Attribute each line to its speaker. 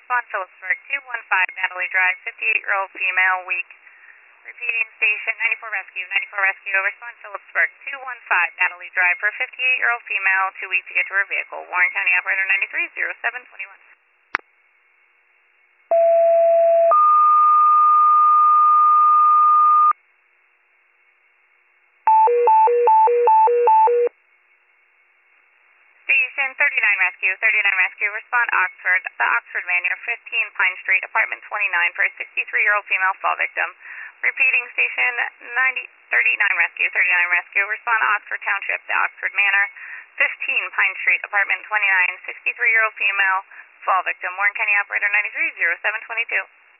Speaker 1: respond Phillipsburg 215 Natalie Drive, 58-year-old female, weak. Repeating station 94 rescue, 94 rescue, respond Phillipsburg 215 Natalie Drive for 58-year-old female, too weak to get to her vehicle. Warren County operator 930721. Station 39 rescue, 39 rescue, respond Oxford, the Oxford Manor, 15 Pine Street, apartment 29 for a 63-year-old female fall victim. Repeating station 39 rescue, 39 rescue, respond Oxford Township, the Oxford Manor, 15 Pine Street, apartment 29, 63-year-old female fall victim. Warren County operator 930722.